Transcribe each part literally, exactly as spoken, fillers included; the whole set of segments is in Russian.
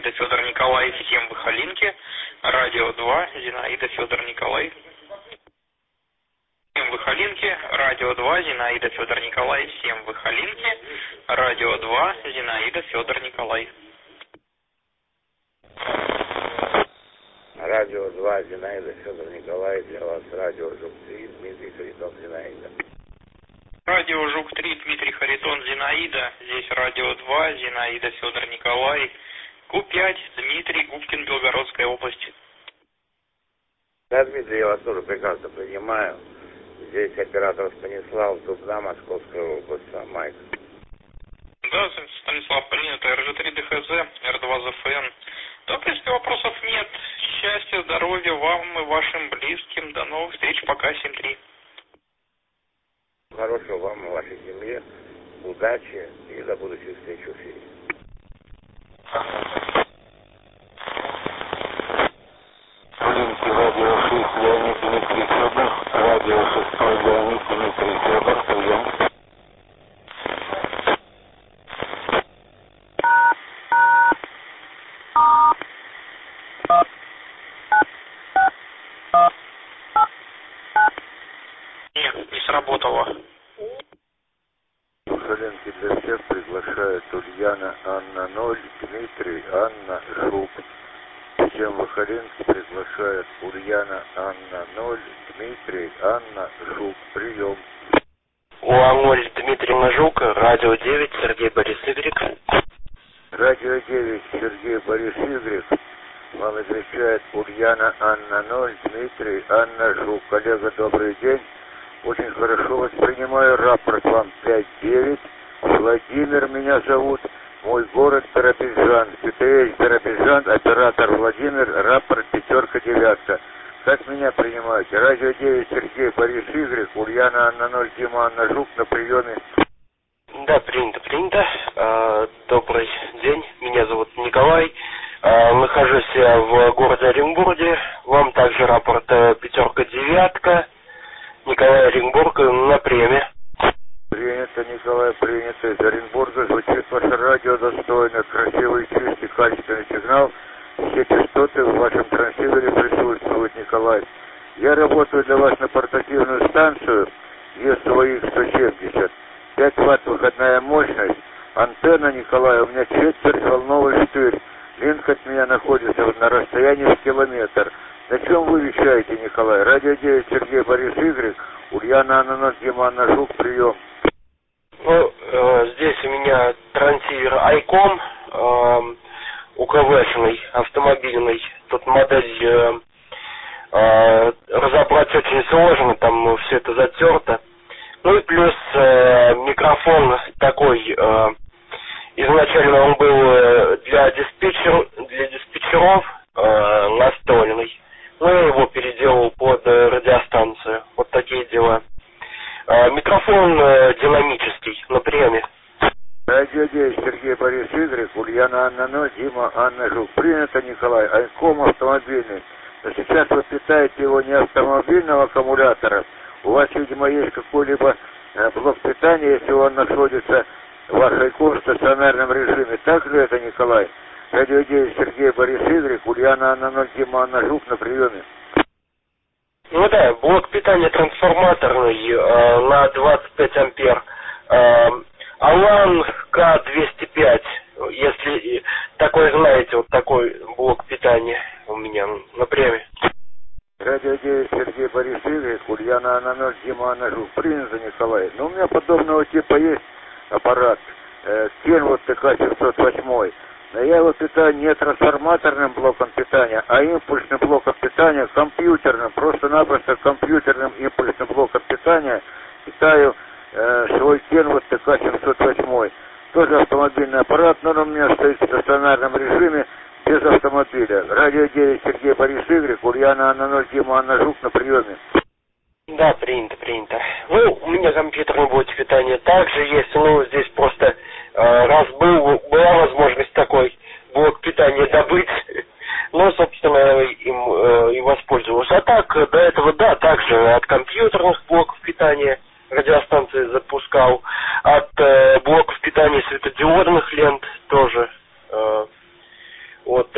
Зинаида, Федор Николай, всем в Ихалинке. Радио два, Зинаида, Федор Николай. Всем в Ихалинке. Радио два, Зинаида, Федор Николай, всем в Ихалинке. Радио два, Зинаида, Федор Николай. Радио два, Зинаида, Федор Николай, для вас радио Жук три, Дмитрий Харитон, Зинаида. Радио Жук три, Дмитрий Харитон, Зинаида. Здесь Радио два, Зинаида, Федор Николай. Ку пять, Дмитрий, Губкин, Белгородская область. Да, Дмитрий, я вас тоже прекрасно понимаю. Здесь оператор Станислав, Дубна, Московская область, Майк. Да, Станислав, принято. эр жэ три дэ ха зэ, эр два зэ эф эн. Да, в принципе, вопросов нет. Счастья, здоровья вам и вашим близким. До новых встреч. Пока, семь три. Хорошего вам и вашей семье. Удачи и до будущих встреч в эфире. Радио шесть, Леонид Дмитрий Федор. Радио шесть, Леонид Дмитрий Федор. Прием. Нет, не сработало. Халенки для всех приглашает Ульяна, Анна ноль, Дмитрий, Анна Жук. Всем в Халенки приглашает Ульяна, Анна ноль, Дмитрий, Анна Жук. Прием. Уамоль Дмитрий Мажук, радио девять, Сергей Борис Игорь. Радио девять, Сергей Борис Игорь. Вам отвечает Ульяна, Анна ноль, Дмитрий, Анна Жук. Коллега, добрый день. Очень хорошо воспринимаю рапорт вам пять девять. Владимир меня зовут. Мой город Биробиджан. пэ тэ эс Биробиджан, оператор Владимир, рапорт пятерка девятка. Как меня принимаете? Радио девять, Сергей Борис Игорь, Ульяна, Анна ноль, Дима, Анна Жук на приеме. Да, принято, принято. Добрый день, меня зовут Николай. Нахожусь в городе Оренбурге. Вам также рапорт пятерка девятка. Николай, Оренбург, на приеме. Принято, Николай, принято. Из Оренбурга звучит ваше радио достойно. Красивый, чистый, качественный сигнал. Все частоты в вашем трансивере присутствуют, Николай. Я работаю для вас на портативную станцию Е эс вэ икс сто семьдесят. пять ватт выходная мощность. Антенна, Николай, у меня четверть волновый штырь. Линк от меня находится на расстоянии в километр. На чем вы вещаете, Николай? Радио девять, Сергей Борис Игорь, Ульяна, Анна ноль, Дима, Анна Жук, прием. Ну, э, здесь у меня трансивер Айком, э, УКВшный, автомобильный. Тут модель э, э, разобрать очень сложно, там все это затерто. Ну и плюс э, микрофон такой, э, изначально он был для диспетчер, для диспетчеров э, настольный. Ну, я его переделал под э, радиостанцию. Вот такие дела. Э, микрофон э, динамический, на приеме. Радио девять, Сергей Борис Игорь, Ульяна, Анна ноль, Дима, Анна Жук. Принято, Николай. Айком автомобильный. Но сейчас вы питаете его не автомобильного аккумулятора. У вас, видимо, есть какой-либо э, блок питания, если он находится в ваш Айком в стационарном режиме. Так же это, Николай? Радио девять, Сергей Борис Игорь, Ульяна, Анна ноль, Дима, Анна Жук на приеме. Ну да, блок питания трансформаторный э, на двадцать пять ампер. Э, Алан К двести пять, если такой знаете, вот такой блок питания у меня на приеме. Радио девять, Сергей Борис Игорь, Ульяна, Анна ноль, Дима, Анна Жук. Принято, Николай. Но у меня подобного типа есть аппарат. Э, Kenwood тэ ка семьсот восемь. Но я его питаю не трансформаторным блоком питания, а импульсным блоком питания, компьютерным, просто-напросто компьютерным импульсным блоком питания питаю э, свой Kenwood тэ ка семьсот восемь. Тоже автомобильный аппарат, но он у меня стоит в стационарном режиме без автомобиля. Радио девять, Сергей Борис Игорь, Ульяна, Анна ноль, Дима, Анна Жук на приеме. Да, принято, принято. Ну, у меня компьютерный блок питания также есть, ну, здесь просто э, раз был, была возможность такой блок питания добыть, ну, собственно, им э, и воспользовался. А так, до этого, да, также от компьютерных блоков питания радиостанции запускал, от э, блоков питания светодиодных лент тоже. Э, вот,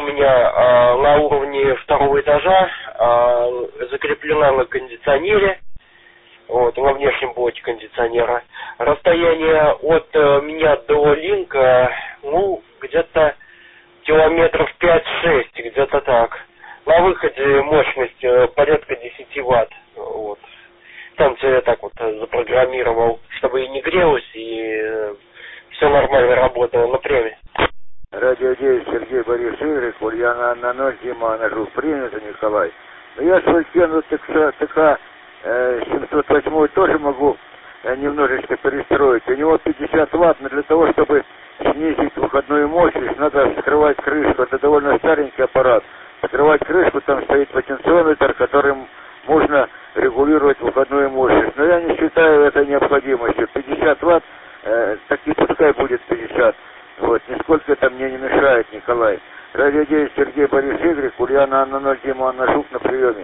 у меня а, на уровне второго этажа, а, закреплена на кондиционере, вот, на внешнем блоке кондиционера. Расстояние от а, меня до линка, ну, где-то километров пять-шесть, где-то так. На выходе мощность а, порядка десять ватт. Вот. Там все я так вот запрограммировал, чтобы и не грелось, и э, все нормально работало на преме. Радио девять, Сергей Борис Игорь, Ульяна на ноль, Дима на жук, принято, Николай. Но я свой стену ТК семьсот восемь тоже могу э, немножечко перестроить. У него пятьдесят ватт, но для того, чтобы снизить выходную мощность, надо скрывать крышку. Это довольно старенький аппарат. Открывать крышку, там стоит потенциометр, которым можно регулировать выходную мощность. Но я не считаю это необходимостью. пятьдесят ватт, э, так и пускай будет пятьдесят. Вот, нисколько это мне не мешает, Николай. Радио девять, Сергей Борис Игорь, Ульяна Анна ноль, Дима Анна Жук на приеме.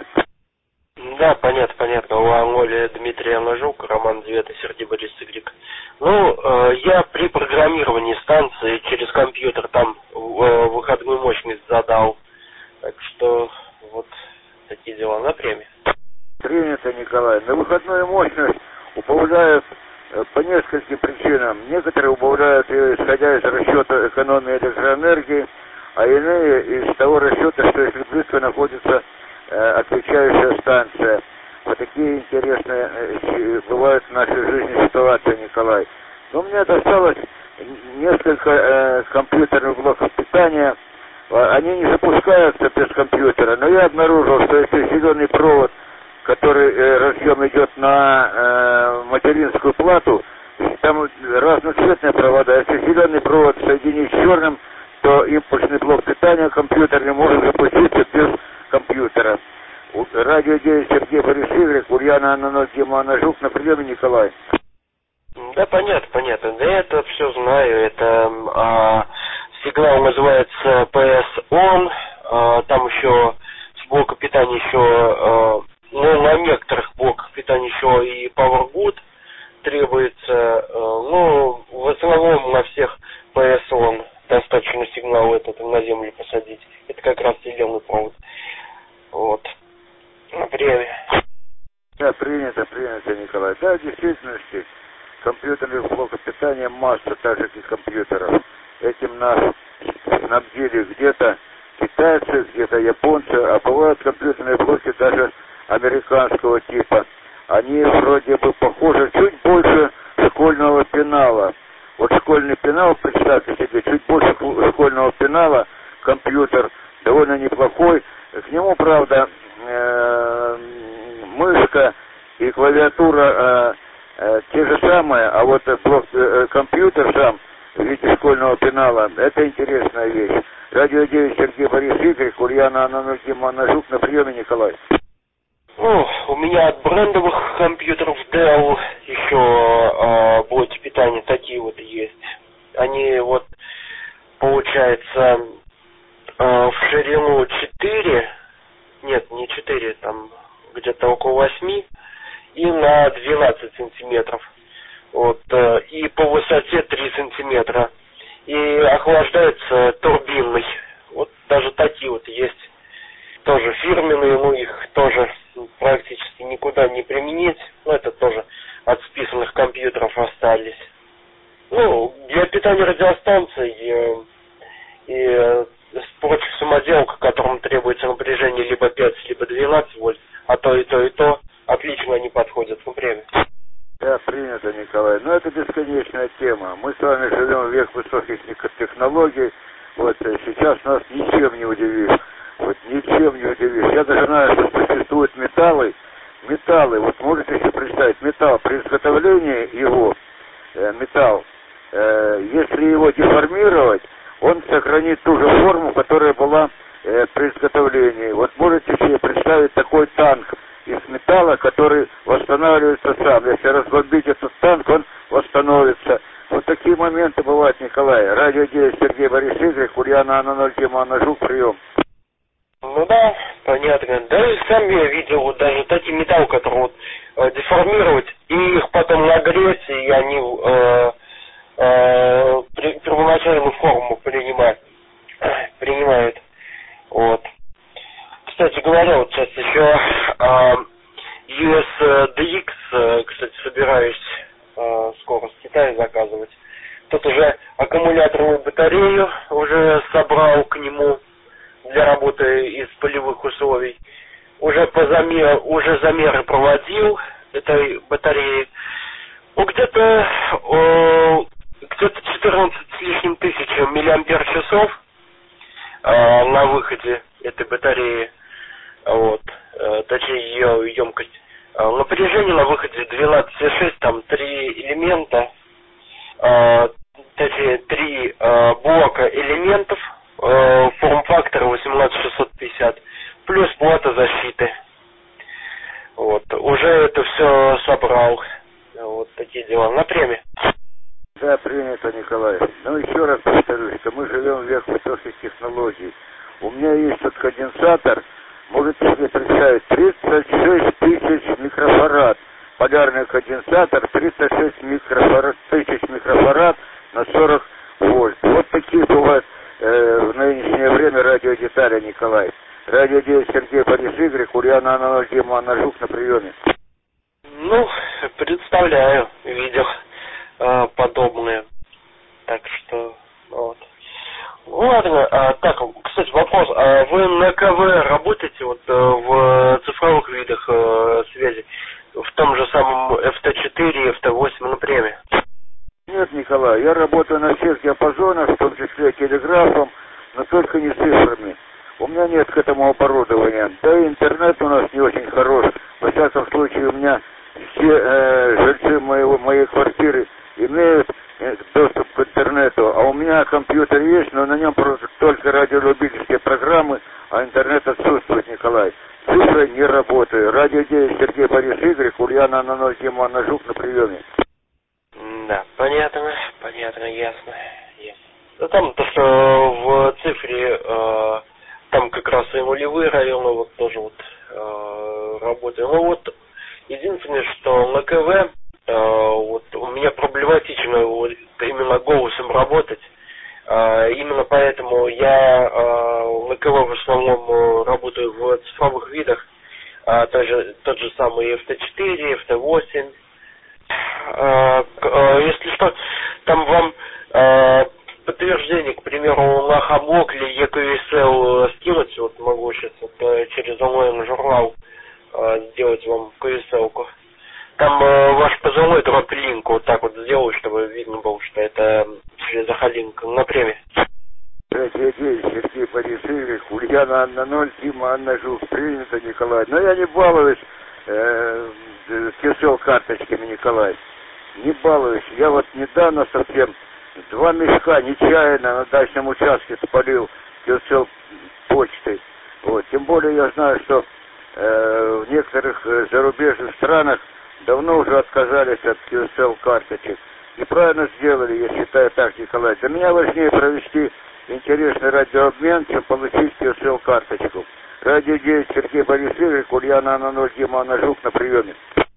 Да, понятно, понятно. У Анголи Дмитрий Анна Жук, Роман Девятый, Сергей Борис Игорь. Ну, э, я при программировании станции через компьютер там э, выходную мощность задал. Так что вот такие дела на преме. Принято, Николай. На выходную мощность убавляют э, по нескольким причинам. Некоторые убавляют ее, исходя из расчета экономии электроэнергии, а иные из того расчета, что если близко находится э, отвечающая станция. Вот такие интересные э, бывают в нашей жизни ситуации, Николай. Но мне досталось несколько э, компьютерных блоков питания. Они не запускаются без компьютера, но я обнаружил, что если зеленый провод, который э, разъем идет на э, материнскую плату, там разноцветные провода. Если зеленый провод соединить с черным, то импульсный блок питания компьютер не может запуститься без компьютера. Радио девять, Сергей Борис Игорь, Ульяна Анна ноль, Дима Анна Жук, на приеме, Николай. Да, понятно, понятно. Да, я это все знаю. Это а, сигнал называется пи эс он. А, там еще с блока питания еще, а, ну, на некоторых блоках питания еще и PowerGood требуется. А, ну, в основном на всех пи эс он достаточно сигнал этот на землю посадить. Это как раз зеленый провод. Вот. На время. Да, принято, принято, Николай. Да, в действительности, компьютерных блоков питания масса, так же как и компьютеров. Этим нас снабдили где-то китайцы, где-то японцы, а бывают компьютерные блоки даже американского типа. Они вроде бы похожи чуть больше школьного пенала. Вот школьный пенал, представьте себе, чуть больше школьного пенала, компьютер довольно неплохой. К нему, правда, э, мышка и клавиатура э, э, те же самые, а вот блок, э, компьютер сам в виде школьного пенала, это интересная вещь. Радио девять, Сергей Борис Игорь, Ульяна Анна ноль, Дима Анна Жук, на приеме, Николай. Ну, у меня от брендовых компьютеров Dell еще э, блоки питания такие вот есть. Они вот, получается, э, в ширину четыре, нет, не четыре, там где-то около восьми, и на двенадцать сантиметров. Вот, э, и по высоте три сантиметра. И охлаждается турбинный. Вот даже такие вот есть. Тоже фирменные, ну их тоже практически никуда не применить. Ну это тоже от списанных компьютеров остались. Ну, для питания радиостанций э, и э, прочих самоделок, которым требуется напряжение либо пять, либо двенадцать вольт, а то и то и то, отлично они подходят в время. Да, принято, Николай. Но это бесконечная тема. Мы с вами живем в век высоких технологий. Вот сейчас нас ничем не удивишь. Вот ничем не удивишь. Я даже знаю, что существуют металлы. Металлы, вот можете себе представить, металл при изготовлении его, э, металл, э, если его деформировать, он сохранит ту же форму, которая была э, при изготовлении. Вот можете себе представить такой танк из металла, который восстанавливается сам. Если разбомбить этот танк, он восстановится. Вот такие моменты бывают, Николай. Радио девять, Сергей Борис Игорь, Ульяна Анна ноль, Дима Анна Жук, прием. Ну да, понятно. Даже сам я видел вот даже такие металлы, которые вот э, деформировать, и их потом нагреть, и они э, э, при, первоначальную форму принимают. принимают. говорил, вот сейчас еще э, ю эс ди икс, э, кстати, собираюсь э, скоро с Китая заказывать. Тут уже аккумуляторную батарею уже собрал к нему для работы из полевых условий. Уже по замер, уже замеры проводил этой батареи. Ну, где-то э, где-то четырнадцать с лишним тысяч миллиампер-часов э, на выходе этой батареи. Вот, э, точнее ее емкость. Э, напряжение на выходе двенадцать и шесть, там три элемента, э, точнее три э, блока элементов, э, форм-фактора восемнадцать шестьсот пятьдесят, плюс плата защиты. Вот, уже это все собрал. Вот такие дела. На премии. Да, принято, Николай. Ну, еще раз повторюсь, что мы живем в век высоких технологий. У меня есть тут конденсатор, можете себе представить, тридцать шесть тысяч микрофарад. Полярный конденсатор, тридцать шесть микрофарад, тысяч микрофарад на сорок вольт. Вот такие бывают э, в нынешнее время радиодетали, Николай. Радио девять Сергей Борис Игорь, Ульяна Анна ноль, Дима Анна Жук на приеме. Ну, представляю, видел э, подобные. Так что, вот. Ну, ладно, а, так, кстати, вопрос. А вы на КВ работаете вот э, в цифровых видах э, связи? В том же самом эф тэ четыре, эф тэ восемь на премии? Нет, Николай, я работаю на всех диапазонах, в том числе телеграфом, но только не цифрами. У меня нет к этому оборудования. Да и интернет у нас не очень хорош. Во всяком случае, у меня все э, жильцы моего, моей квартиры имеют э, доступ к интернету, а у меня компьютер есть, но на нем просто только радиолюбительские программы, а интернет отсутствует, Николай. Цифры не работаю. Радио девять Сергей Борис Игорь, Ульяна Анна ноль, Дима Анна Жук на приеме. Да, понятно, понятно, ясно, ясно. Да там то, что в цифре э, там как раз и нулевые районы вот тоже вот э, работаю. Ну вот единственное, что на КВ э, вот у меня проблематично вот, именно голосом работать. Э, именно поэтому я э, на КВ в основном работаю в цифровых видах. Э, тот же, тот же самый эф тэ четыре, эф тэ восемь. Э, э, если что, там вам э, подтверждение, к примеру, на Хаблок или и кью эс эл скинуть, вот могу сейчас вот, через онлайн-журнал э, сделать вам кью эс эл-ку. Там э, ваш позывной дроп-линк вот так вот сделаю, чтобы видно было, что это через Ахалинк на премии. Радио девять Сергей Борис Игорь, Ульяна Анна ноль, Дима Анна Жук, принято, Николай. Но я не балуюсь э, кью эс эл-карточками, Николай. Не балуюсь. Я вот недавно совсем два мешка нечаянно на дачном участке спалил кью эс эл почтой. Вот. Тем более я знаю, что э, в некоторых э, зарубежных странах давно уже отказались от кью эс эл-карточек. И правильно сделали, я считаю так, Николай. Для меня важнее провести интересный радиообмен, чем получить кью эс эл-карточку. Радио девять Сергей Борис Игорь, Ульяна Анна ноль, Дима Анна Жук на приеме.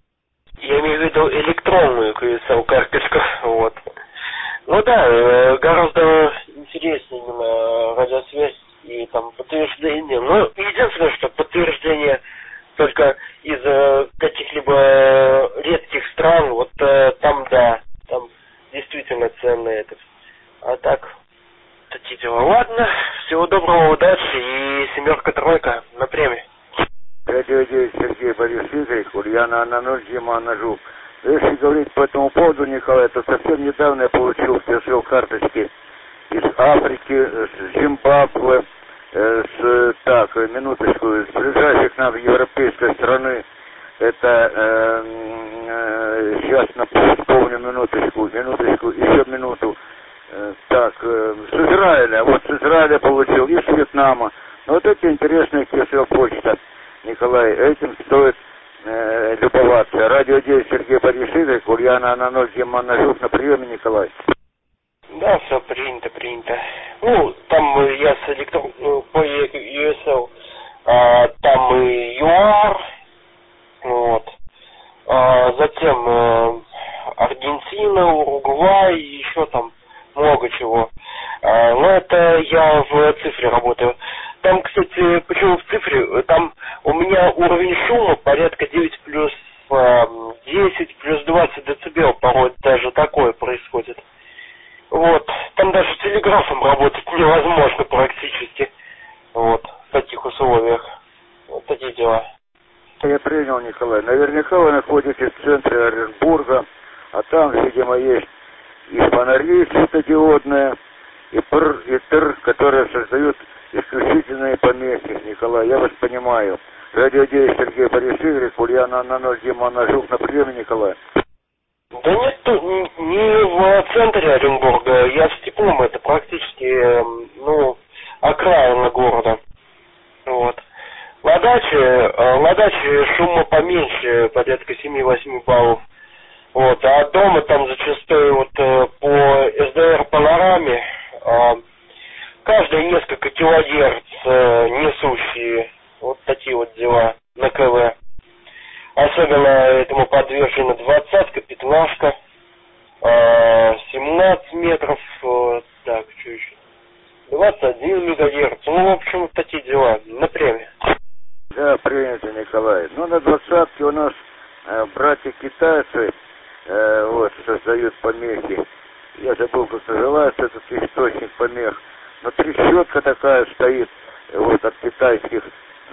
Я имею в виду электронную кью эс эл-карточку, вот. Ну да, гораздо интереснее именно радиосвязь и там подтверждение. Но единственное, что подтверждение только из каких-либо редких стран, вот там да, там действительно ценно это. А так, такие дела. Ладно, всего доброго, удачи и семерка-тройка на премии. Радио девять Сергей Борис Игорь, Ульяна Анна ноль, Дима Анна Жук. Если говорить по этому поводу, Николай, то совсем недавно я получил кью эс эл-карточки из Африки, с Зимбабве, с, так, минуточку, с ближайших нам европейской страны. Это, э, э, сейчас напомню, минуточку, минуточку, еще минуту. Э, так, э, с Израиля, вот с Израиля получил, и с Вьетнама. Вот эти интересные кью эс эл-почта, Николай, этим стоит э, любоваться. Радио девять Сергей Борис Игорь, Ульяна Анна ноль, Дима Анна Жук на приеме, Николай. Да, все принято, принято. Ну, там я с электрон по ю эс эл, а, там и ю ар, вот. А, затем а, Аргентина, Уругвай, еще там много чего. А, но это я в цифре работаю. Там, кстати, почему в цифре, там у меня уровень шума порядка девять плюс десять плюс двадцать децибел, порой даже такое происходит. Вот, там даже телеграфом работать невозможно практически, вот, в таких условиях. Вот такие дела. Я принял, Николай. Наверняка вы находитесь в центре Оренбурга, а там, видимо, есть и фонари светодиодные, и ПР, и ТР, которые создают исключительные помехи. Николай, я вас понимаю. Радио девять, Сергей Борис Игоревич, Ульяна Анна ноль, Дима Анна Жук, на приеме, Николай. Да нет, не в центре Оренбурга, я в Степном, это практически, ну, окраина города. Вот. Ладачи, Ладачи шума поменьше, порядка семь-восемь баллов. Вот, а дома там зачастую вот по эс дэ эр панораме каждые несколько килогерц несущие, вот такие вот дела на ка вэ. Особенно этому подвержена двадцатка, пятнашка, семнадцать метров, так, что еще, двадцать один мегагерц, ну, в общем, вот такие дела, на премии. Да, принято, Николай. Ну, на двадцатке у нас э, братья-китайцы э, вот, создают помехи. Я забыл, как называется этот источник помех. Но трещотка такая стоит, вот, от китайских.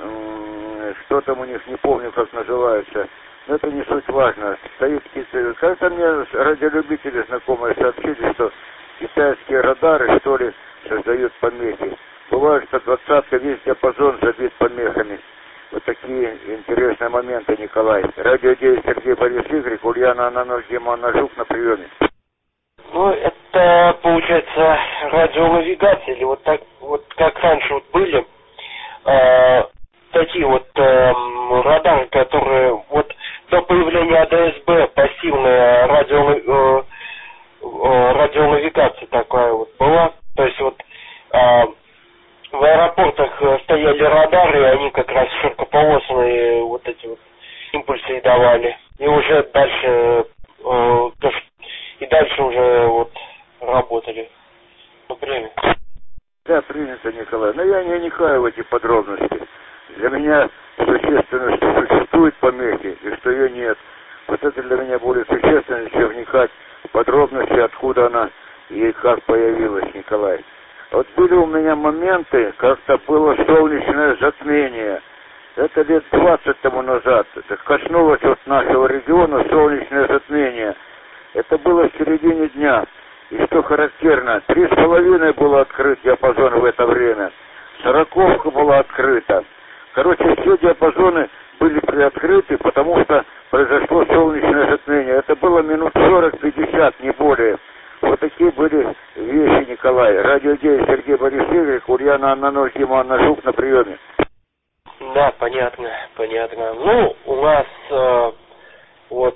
Что там у них, не помню, как называется. Но это не суть важно. Стоит китайцы. Кажется, мне радиолюбители знакомые сообщили, что китайские радары, что ли, создают помехи. Бывает, что двадцатка, весь диапазон забит помехами. Вот такие интересные моменты, Николай. Радио девять, Сергей Борис Игоревич, Ульяна Анна ноль, Дима Анна Жук, на приеме. Ну, это, получается, радионавигация, или вот так, вот как раньше вот были, э, такие вот э, радары, которые вот до появления а дэ эс бэ пассивная радио, э, э, радионавигация такая вот была. То есть вот э, в аэропортах стояли радары, и они как раз широкополосные вот эти вот импульсы и давали. И уже дальше э, и дальше уже вот работали. Ну, время. Да, принято, Николай. Но я не вникаю в эти подробности. Для меня существенно, что существуют помехи и что ее нет. Вот это для меня более существенно, чем вникать в подробности, откуда она и как появилась, Николай. Вот были у меня моменты, как-то было солнечное затмение. Это лет двадцать тому назад. Это коснулось вот нашего региона солнечное затмение. Это было в середине дня. И что характерно, три с половиной было открыт диапазон в это время. Сороковка была открыта. Короче, все диапазоны были приоткрыты, потому что произошло солнечное затмение. Это было минут сорок-пятьдесят, не более. Вот такие были вещи, Николай. Радио девять, Сергей Борис Игоревич, Ульяна Анна ноль, Дима Анна Жук, на приеме. Да, понятно, понятно. Ну, у нас э, вот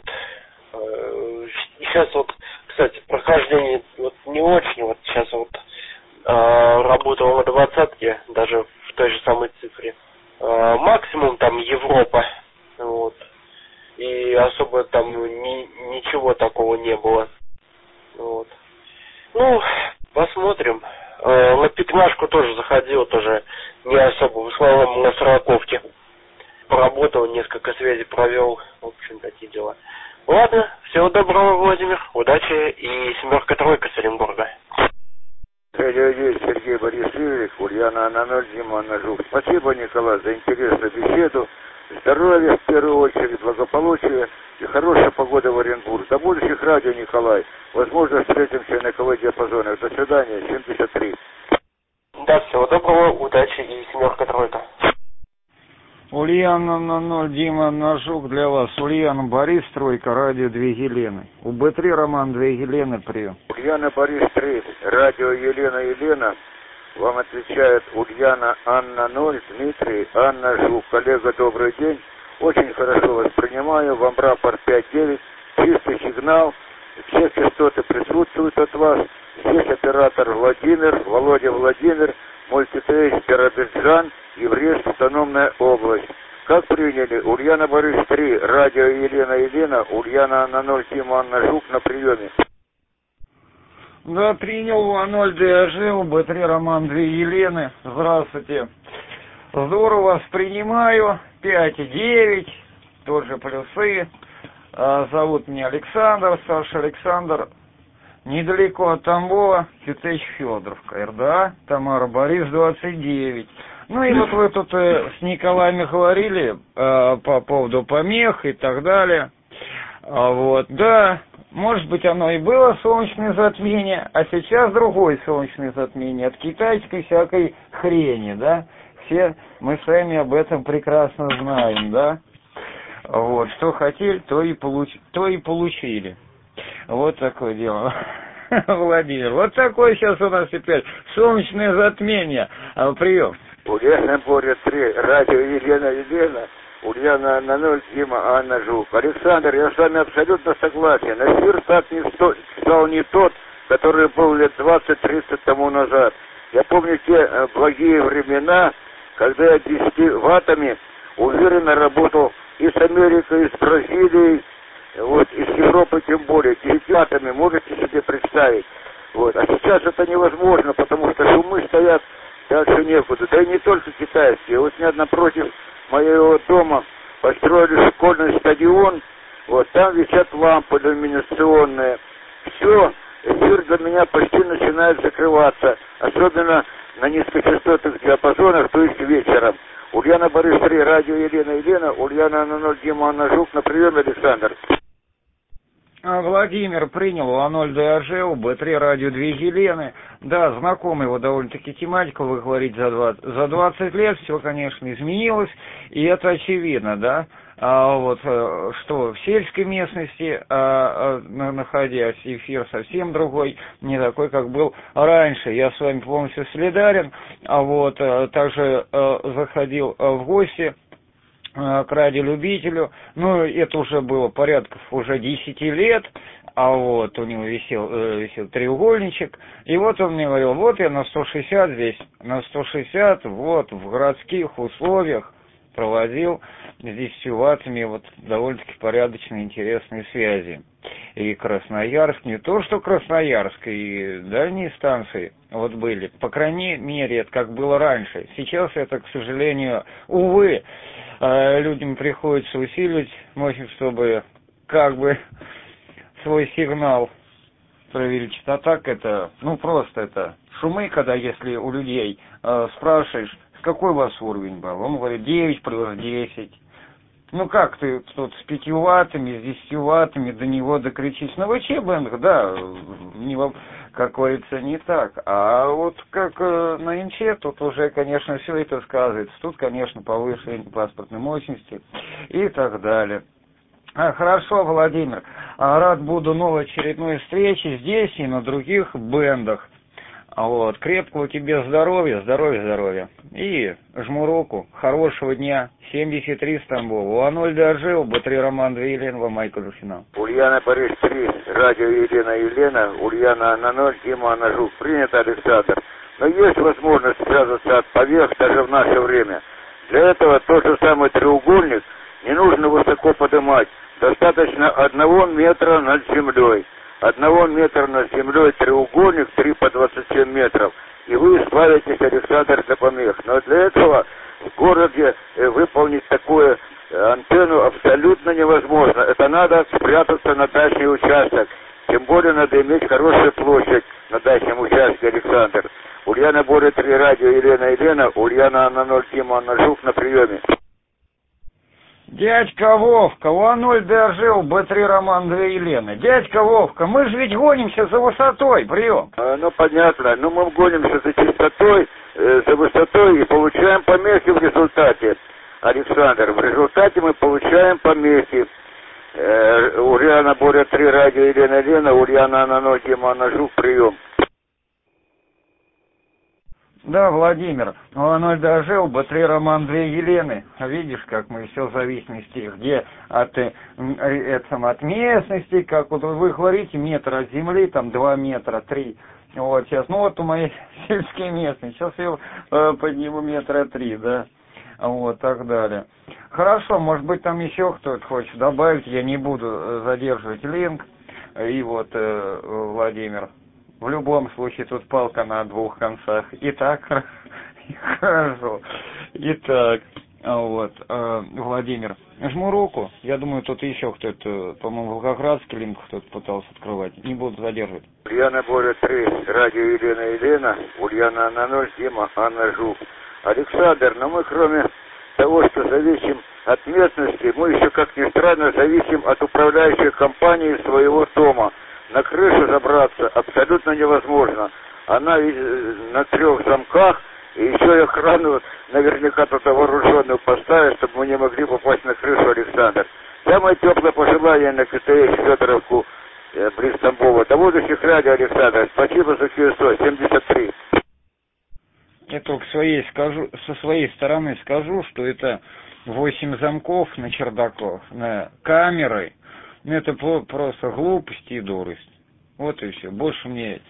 э, сейчас вот, кстати, прохождение вот не очень, вот сейчас вот э, работал на двадцатке, даже в той же самой цифре. Э, максимум там Европа, вот. И особо там ни, ничего такого не было. Вот. Ну, посмотрим. Э, на пятнашку тоже заходил, тоже не особо, в основном на сороковке. Поработал, несколько связей провел, в общем, такие дела. Ладно, всего доброго, Владимир, удачи и семерка-тройка с Оренбурга. Радио девять, Сергей Борис Игоревич, Ульяна Анна ноль, Дима Анна Жук. Спасибо, Николай, за интересную беседу. Здоровья, в первую очередь, благополучия и хорошая погода в Оренбурге. До будущих радио, Николай. Возможно, встретимся на ка вэ-диапазоне. До свидания, семьдесят три. Да, всего доброго, удачи и семерка-тройка. Ульяна на ноль, Дима на Жук для вас. Ульяна Борис, тройка, радио две Елены. У бэ три Роман, две Елены, прием. Ульяна Борис три, радио Елена Елена. Вам отвечает Ульяна Анна ноль, Дмитрий, Анна Жук. Коллега, добрый день. Очень хорошо воспринимаю. Вам рапорт пять девять. Чистый сигнал. Все частоты присутствуют от вас. Здесь оператор Владимир, Володя Владимир, мультитейс Биробиджан, Еврейская автономная область. Как приняли? Ульяна Борис три, радио Елена Елена, Ульяна Анна ноль, Дима Анна Жук, на приеме. Да, принял у а ноль ДЖ, у бэ три Роман, две Елены. Здравствуйте. Здорово воспринимаю. пять и девять. Тоже плюсы. А, зовут меня Александр, Саша Александр. Недалеко от Тамбова, Кютеч Федоровка, РДА, Тамара Борис, двадцать девять. Ну и вот вы тут э, с Николаем говорили э, по поводу помех и так далее. А вот, да, может быть оно и было солнечное затмение, а сейчас другое солнечное затмение от китайской всякой хрени, да. Все мы сами об этом прекрасно знаем, да. Вот, что хотели, то и, получ... то и получили. Вот такое дело, Владимир. Вот такое сейчас у нас опять солнечное затмение. А, прием. Ульяна Боря три, радио Елена Елена, Ульяна на ноль, Дима Анна Жук. Александр, я с вами абсолютно согласен. Эфир так не сто... стал не тот, который был лет двадцать-тридцать тому назад. Я помню те благие времена, когда я десяти ваттами уверенно работал и с Америкой, и с Бразилией, вот, из Европы тем более, десятилетиями, можете себе представить. Вот. А сейчас это невозможно, потому что шумы стоят дальше некуда. Да и не только китайские. Вот у меня напротив моего дома построили школьный стадион, вот, там висят лампы иллюминационные. Все, эфир для меня почти начинает закрываться, особенно на низкочастотных диапазонах, то есть вечером. Ульяна Борис три, радио Елена Елена, Ульяна на ноль, Дима Анна Жук, на приеме, Александр. Владимир принял у А ноль ДРЖ, у Б три радио две Елены. Да, знакомая его довольно-таки тематика, вы говорите, за двадцать, за двадцать лет все, конечно, изменилось, и это очевидно, да. А вот что в сельской местности, а, а, находясь, эфир совсем другой, не такой, как был раньше. Я с вами полностью солидарен. А вот а, также а, заходил а, в гости к радиолюбителю, ну, это уже было порядка уже десяти лет, а вот у него висел, висел треугольничек, и вот он мне говорил, вот я на сто шестьдесят здесь, на сто шестьдесят, вот, в городских условиях проводил с десятью ваттами вот довольно-таки порядочные, интересные связи. И Красноярск, не то что Красноярск, и дальние станции вот были, по крайней мере, это как было раньше. Сейчас это, к сожалению, увы, людям приходится усиливать мощность, чтобы как бы свой сигнал увеличить. А так это, ну просто это шумы, когда если у людей э, спрашиваешь, какой у вас уровень был, он говорит девять плюс десять. Ну как ты тут с пятью ваттами, с десятью ваттами до него докричись? На ВЧ-бэндах, да, не, как говорится, не так. А вот как э, на МЧ, тут уже, конечно, все это сказывается. Тут, конечно, повышение паспортной мощности и так далее. А, хорошо, Владимир. А, рад буду новой очередной встрече здесь и на других бэндах. Вот, крепкого тебе здоровья, здоровья, здоровья. И жму руку. Хорошего дня. семьдесят три Стамбул. У А ноль ДРЖ, Б три Роман две Елена, Майкл финал. Ульяна Борис три, радио Елена Елена, Ульяна на ноль, Дима Анна Жук. Принято, Александр. Но есть возможность связаться от поверх даже в наше время. Для этого тот же самый треугольник не нужно высоко поднимать. Достаточно одного метра над землей. Одного метра над землей треугольник, три по двадцать семь метров. И вы справитесь, Александр, для помех. Но для этого в городе выполнить такую антенну абсолютно невозможно. Это надо спрятаться на дачный участок. Тем более надо иметь хорошую площадь на дачном участке, Александр. Ульяна Боря три, радио Елена Елена, Ульяна Анна ноль, Дима Анна Жук, на приеме. Дядька Вовка, у А ноль ДРЖ, Б три Роман две Елены. Дядька Вовка, мы же ведь гонимся за высотой, прием. А, ну понятно, ну мы гонимся за частотой, э, за высотой и получаем помехи в результате, Александр. В результате мы получаем помехи. Э, Ульяна Боря три, радио Елена Елена, Ульяна Анна ноль, Дима Анна Жук, прием. Да, Владимир, у А ноль ДРЖ, Б три Роман две Елены. Видишь, как мы все в зависимости, где от, это, от местности, как вот вы говорите, метр от земли, там два метра, три. Вот сейчас, ну вот у моей сельской местности, сейчас я э, подниму метра три, да, вот так далее. Хорошо, может быть там еще кто-то хочет добавить, я не буду задерживать линк. И вот, э, Владимир, в любом случае тут палка на двух концах. Итак, Хорошо. Итак, вот, Владимир, жму руку. Я думаю, тут еще кто-то, по-моему, Волгоградский линк кто-то пытался открывать. Не буду задерживать. Ульяна Боря три, радио Елена Елена, Ульяна Анна ноль, Дима Анна Жук. Александр, но мы кроме того, что зависим от местности, мы еще, как ни странно, зависим от управляющей компании своего дома. На крышу забраться абсолютно невозможно. Она на трех замках, и еще и охрану наверняка кто-то вооруженную поставит, чтобы мы не могли попасть на крышу, Александр. Самое теплое пожелание на КТС Федоровку, э, близ Тамбова. До будущих радио, Александр. Спасибо за КСО, семьдесят три. Я только своей скажу, со своей стороны скажу, что это восемь замков на чердаках, на камеры. Ну, это просто глупость и дурость. Вот и все. Больше мне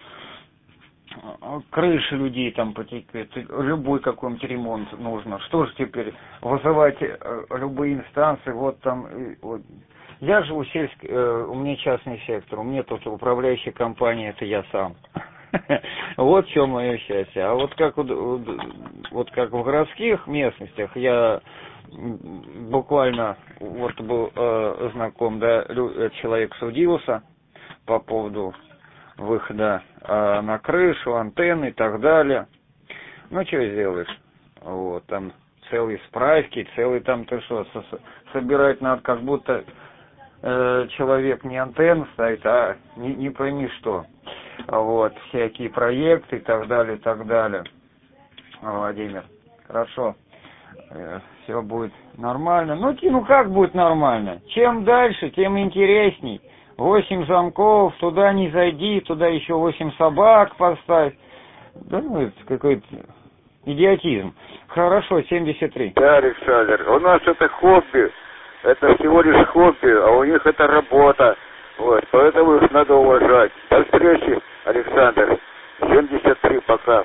крыши людей там потекают, любой какой-нибудь ремонт нужно. Что же теперь вызывать любые инстанции? Вот там, вот. Я живу сельский, у меня частный сектор, у меня тут управляющая компания, это я сам. Вот в чем мое счастье. А вот как вот как в городских местностях я буквально вот был э, знаком, да, человек судился по поводу выхода э, на крышу, антенны и так далее. Ну, что сделаешь? Вот, там целые справки, целый там, ты что, со собирать надо, как будто э, человек не антенну ставит, а не, не пойми что. Вот, всякие проекты и так далее, и так далее. Владимир, хорошо. Все будет нормально. Ну, ну как будет нормально? Чем дальше, тем интересней. Восемь замков, туда не зайди, туда еще восемь собак поставь. Да ну, это какой-то идиотизм. Хорошо, семьдесят три. Да, Александр, у нас это хобби. Это всего лишь хобби, а у них это работа. Вот, поэтому их надо уважать. До встречи, Александр. семьдесят три, пока.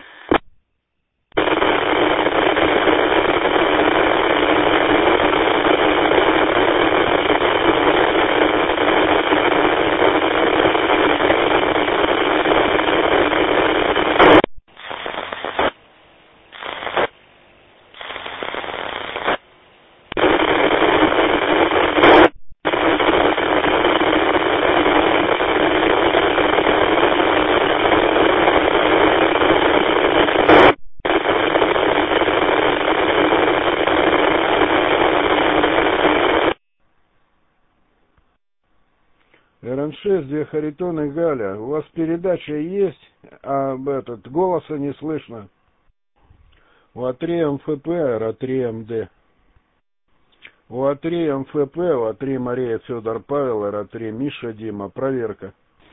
эр эн шесть, две Харитон и Галя. У вас передача есть, а этот, голоса не слышно. У а три эм эф пэ, эр а три эм дэ. У а три эм эф пэ, у а три Мария Федор Павел, эр а три Миша Дима. Проверка.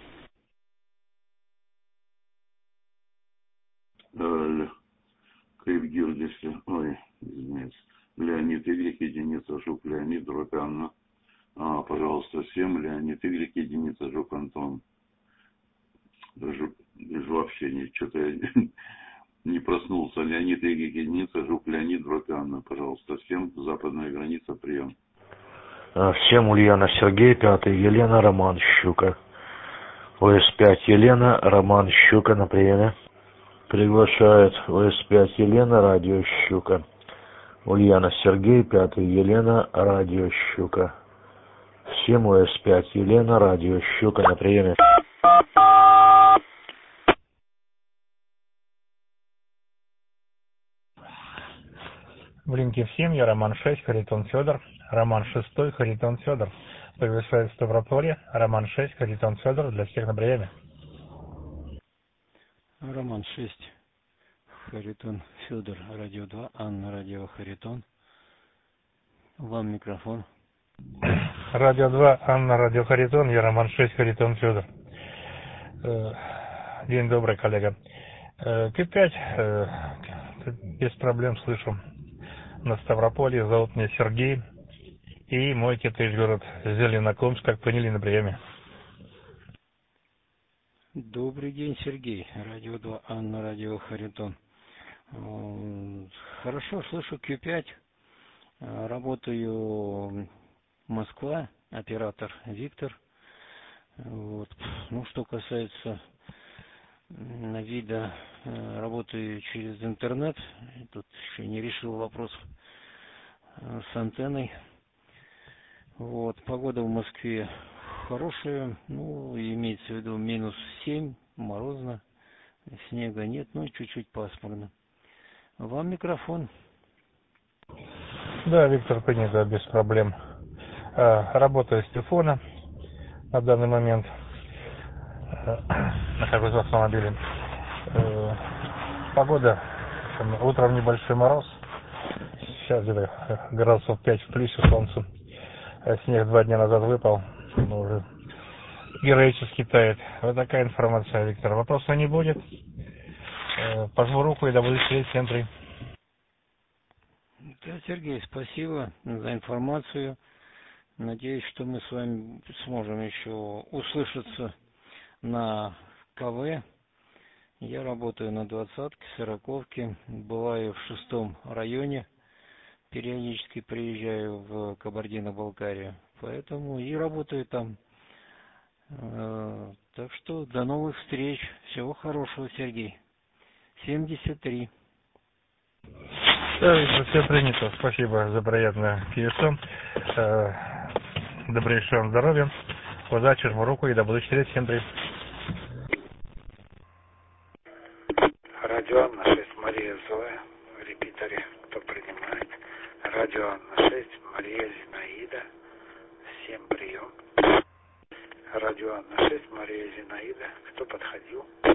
Кривгирдище, ой, извиняюсь, Леонид Y, единица, Жук, Леонид, дробь Анна. А, пожалуйста, всем Леонид Y, единица, Жук, Антон. Даже, даже вообще не, что-то я не проснулся. Леонид Y, единица, Жук, Леонид, дробь Анна. Пожалуйста, всем западная граница, прием. Всем Ульяна Сергей, пятый, Елена, Роман, Щука. о эс пять Елена, Роман, Щука на приеме. Приглашает о эс пять Елена, радио Щука. Ульяна Сергей, пятый, Елена, радио Щука. Всем о эс пять Елена, радио Щука на приеме. В линке всем я Роман шесть, Харитон Федор. Роман шесть, Харитон Федор. Приглашает в Ставрополье. Роман шесть, Харитон Федор для всех на приеме. Роман шесть, Харитон Федор, радио два, Анна, радио Харитон. Вам микрофон. Радио два, Анна, радио Харитон, я Роман шесть, Харитон Федор. День добрый, коллега. Q пять, без проблем слышу. На Ставрополье, зовут меня Сергей. И мой китайский город Зеленокумск, как поняли, на приеме. Добрый день, Сергей. Радио два, Анна, радио Харитон. Хорошо, слышу Q пять. Работаю Москва, оператор Виктор. Вот. Ну, что касается на вида э, работаю через интернет. Тут еще не решил вопрос э, с антенной. Вот, погода в Москве хорошая, ну, имеется в виду минус семь, морозно, снега нет, ну, чуть-чуть пасмурно. Вам микрофон. Да, Виктор, принято, без проблем. А, работаю с телефона на данный момент. Нахожусь в автомобиле. Погода, утром небольшой мороз. Сейчас где-то градусов пять в плюсе, солнце. Снег два дня назад выпал, но уже героически тает. Вот такая информация, Виктор. Вопросов не будет. Пожму руку и да буду сидеть в центре. Да, Сергей, спасибо за информацию. Надеюсь, что мы с вами сможем еще услышаться на КВ. Я работаю на двадцатке, сороковке, бываю в шестом районе. Периодически приезжаю в Кабардино-Балкарию, поэтому и работаю там. Так что до новых встреч. Всего хорошего, Сергей. семьдесят три. Да, все принято. Спасибо за приятное пьесу. Добрейшего вам здоровья. Удачи, жму руку и да буду через всем при. Радио Анна шесть, Мария Зоя, в репитере, кто принимает. Радио Анна шесть, Мария Зинаида, всем прием. Радио Анна шесть, Мария Зинаида, кто подходил.